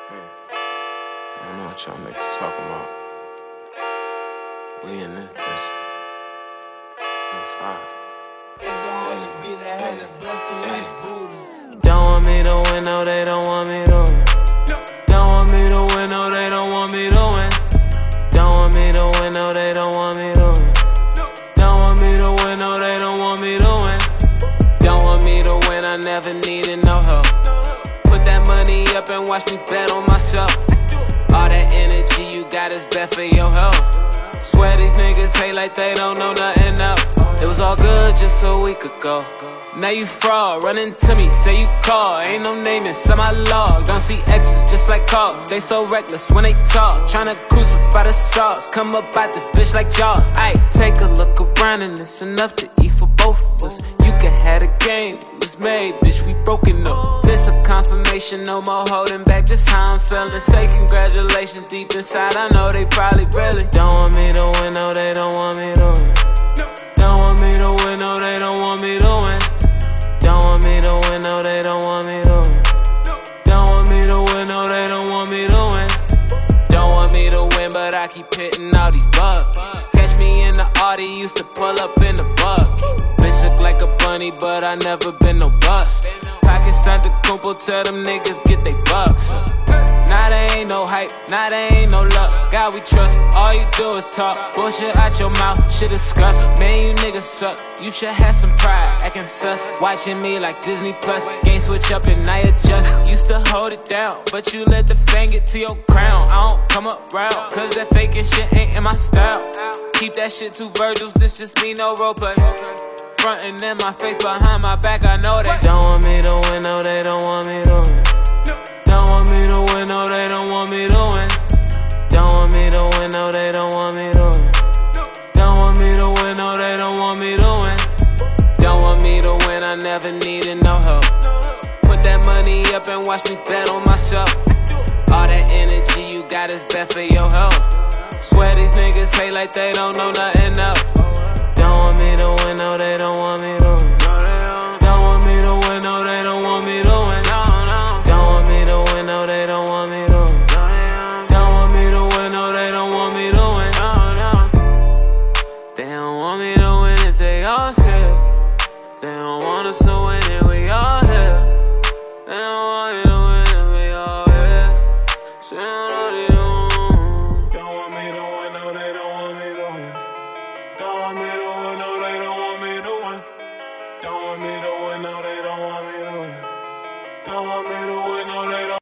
I don't know what y'all niggas talking about. We in this bitch. On fire. Don't want me to win, no, they don't want me to win. Don't want me to win, no, they don't want me to win. Don't want me to win, no, they don't want me to win. Don't want me to win, no, they don't want me to win. Don't want me to win, I never needed no help. Put that money up and watch me bet on myself. All that energy you got is bad for your health. Swear these niggas hate like they don't know nothing else. It was all good just a week ago. Now you fraud, running to me, say you call. Ain't no name inside my log. Don't see X's just like cars. They so reckless when they talk. Tryna crucify the sauce. Come up out this bitch like Jaws. Ayy, take a look around and it's enough to eat for both of us. You can have the game, it was made, bitch, we broken up. This a confirmation, no more holding back, just how I'm feeling. Say congratulations deep inside, I know they probably really don't want me to win, no, they don't want me to win. Don't want me to win, no, they don't want me to win. Don't want me to win, no, they don't want me to win. Don't want me to win, no, they don't want me to win. Don't want me to win, but I keep hitting all these bugs. Catch me in the Audi, used to pull up in the bus. Bitch look like a bunny, but I never been no bust. Pockets Santa Kumpo, tell them niggas get they bucks. Nah, they ain't no hype, nah, they ain't no luck. God we trust, all you do is talk. Bullshit out your mouth, shit disgust. Man, you niggas suck, you should have some pride. Acting sus, watching me like Disney Plus. Game switch up and I adjust. Used to hold it down, but you let the fame get to your crown. I don't come around, cause that faking shit ain't in my style. Keep that shit to Virgils, this just me, no roleplay. Frontin' in my face, behind my back, I know they don't want me to win, no, they don't want me to win. Don't want me to win, no, they don't want me to win. Don't want me to win, no, they don't want me to win. Don't want me to win, no, they don't want me to win. Don't want me to win, I never needed no help. Put that money up and watch me bet on myself. All that energy you got is bad for your health. Swear these niggas hate like they don't know nothing else. Don't want me to win, no, they don't want me to win.